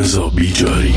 رضا بیجاری.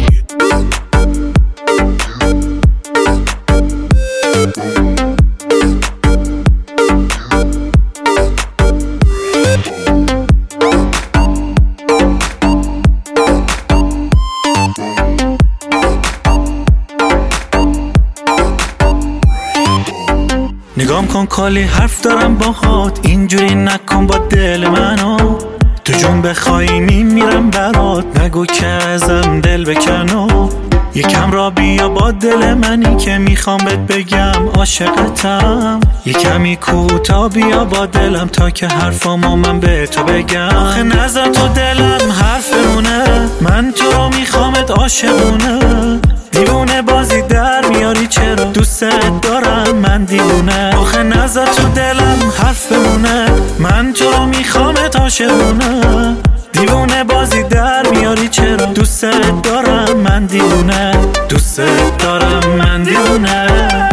نگام کن کلی حرف دارم باهات، اینجوری نکن با دل منو. تو جون بخوای میمیرم برات، نگو که ازم دل بکنو. یکم را بیا با دل منی که میخوام بهت بگم عاشقتم. یکمی کوتا بیا با دلم تا که حرفامو من به تو بگم. آخه نذار تو دلم حرفمونه، من تو رو میخوامت عاشقونه. دیوونه بازی در میاری چرا، دوست دارم من دیوونه. آخه نذار تو دلم حرف بمونه، من تو رو میخوامت عاشقونه. دیوونه بازی در میاری چرا، دوست دارم من دیوونه. دوست دارم من دیوونه.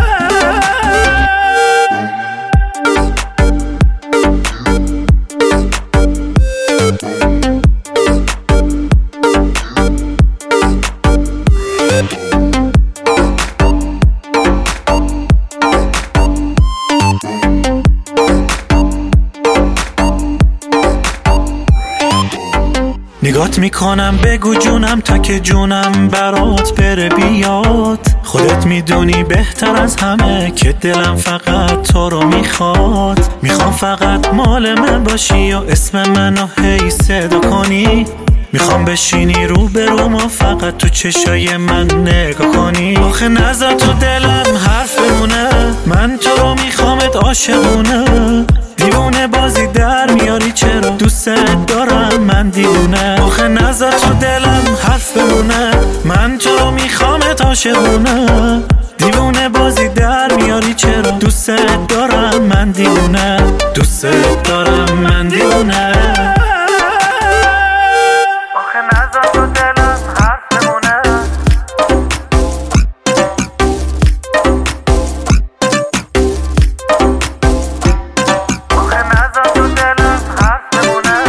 نگات میکنم بگو جونم تا که جونم برات بره بیاد. خودت میدونی بهتر از همه که دلم فقط تو رو میخواد. میخوام فقط مال من باشی و اسم منو هی صدا کنی. میخوام بشینی رو به رو ما فقط تو چشای من نگاه کنی. آخه نذار تو دلم حرف بمونه، من تو رو میخوامت عاشقونه. دیوونه بازی در میاری چرا، دوست دارم من دیوونه. آخه نذار تو دلم حرف بمونه، من تو رو میخوامت عاشقونه. دیوونه بازی در میاری چرا، دوست دارم من دیوونه. دوست دارم من دیوونه. آخه نذار تو دلم حرف بمونه، آخه نذار تو دلم حرف بمونه.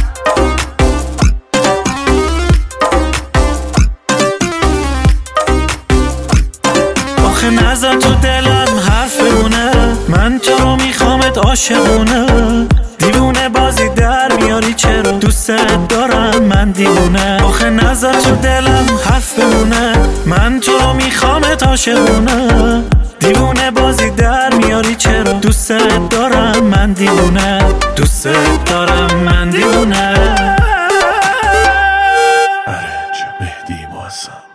آخه نذار تو دلم حرف بمونه، من تو رو میخوامت عاشقونه. دیوونه بازی در میاری چرا، دوست دارم من دیوونه. آخه نذار تو دلم حرف بمونه، من تو رو میخوامت عاشقونه. دیوونه بازی در میاری چرا، دوست دارم من دیوونه. دوست دارم من دیوونه. ارنج مهدی معظم.